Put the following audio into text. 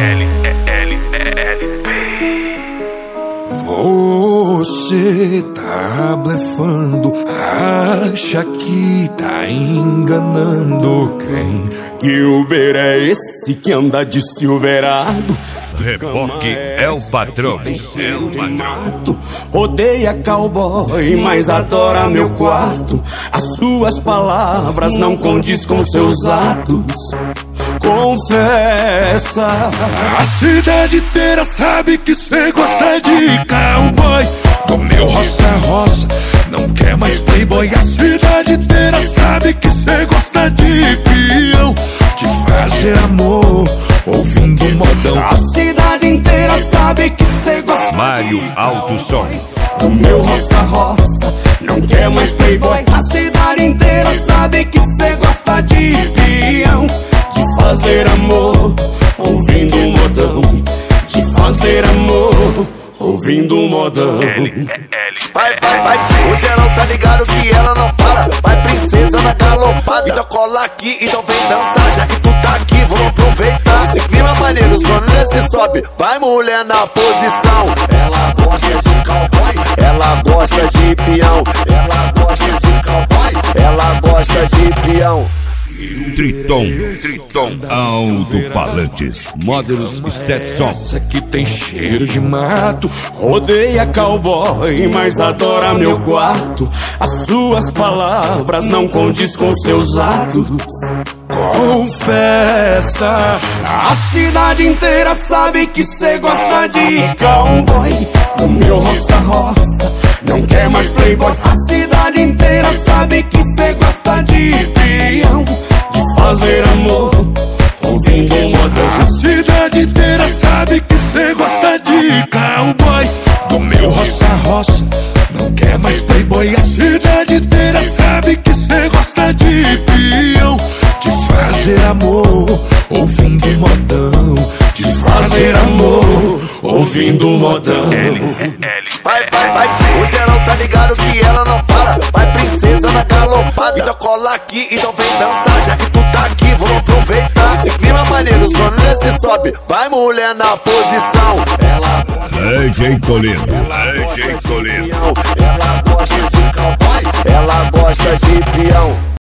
Você tá blefando, acha que tá enganando quem? Que Uber é esse que anda de Silverado? Reboque é o patrão. Odeia cowboy, mas adora meu quarto. As suas palavras não condiz com seus atos. Confessa. A cidade inteira sabe que cê gosta de cowboy. Do meu roça, não quer mais playboy. A cidade inteira sabe que cê gosta de peão, de fazer amor ouvindo modão. A cidade inteira sabe que cê gosta Mário Alto Som. do meu roça, não quer mais playboy. A cidade inteira sabe que cê gosta de peão, de fazer amor ouvindo modão, de fazer amor ouvindo modão. Vai, o geral tá ligado que ela não para. Vai, princesa na galopada. Então cola aqui, então vem dançar. Já que tu tá aqui, vamos aproveitar. Esse clima maneiro, só nesse sobe. Vai, mulher na posição. Ela gosta de cowboy, ela gosta de peão. Ela gosta de cowboy, ela gosta de peão. Triton Alto-Falantes, módulos Stetson. Essa aqui tem cheiro de mato. Odeia cowboy, mas adora meu quarto. As suas palavras não condiz com seus atos. Confessa. A cidade inteira sabe que cê gosta de cowboy. O meu roça, não quer mais playboy. A cidade inteira sabe que cê gosta de peão, de fazer amor ouvindo modão. A cidade inteira sabe que cê gosta de cowboy. Do meu roça, não quer mais playboy. A cidade inteira sabe que cê gosta de peão, de fazer amor ouvindo modão, de fazer amor ouvindo modão. Vai, o geral tá ligado que ela não para. Vai, princesa na galopada. Então cola aqui, então vem dançar. Já que tu tá aqui, vamos aproveitar. Esse clima maneiro, só nesse sobe. Vai, mulher na posição. Ela DJ Toledo. gosta de cowboy, ela gosta de peão.